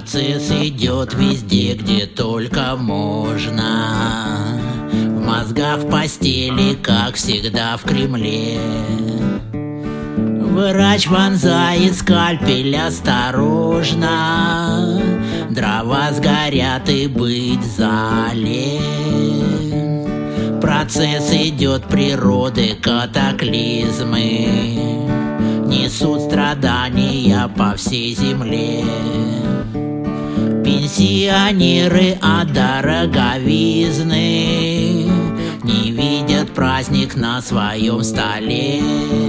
Процесс идет везде, где только можно. В мозгах, в постели, как всегда в Кремле. Врач вонзает скальпель осторожно. Дрова сгорят и быть в зале. Процесс идет природы, катаклизмы несут страдания по всей земле. Пенсионеры от дороговизны не видят праздник на своем столе.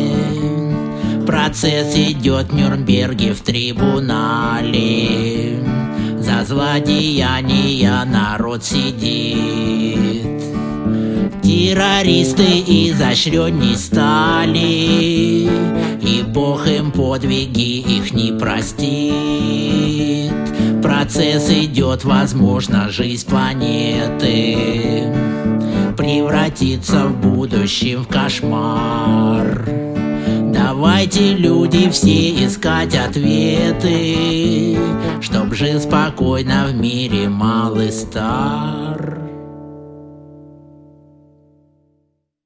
Процесс идет в Нюрнберге в трибунале. За злодеяния народ сидит. Террористы изощренней стали, и Бог им подвиги их не простит. Процесс идет, возможно, жизнь планеты превратится в будущем в кошмар. Давайте, люди, все искать ответы, чтоб жил спокойно в мире малый стар.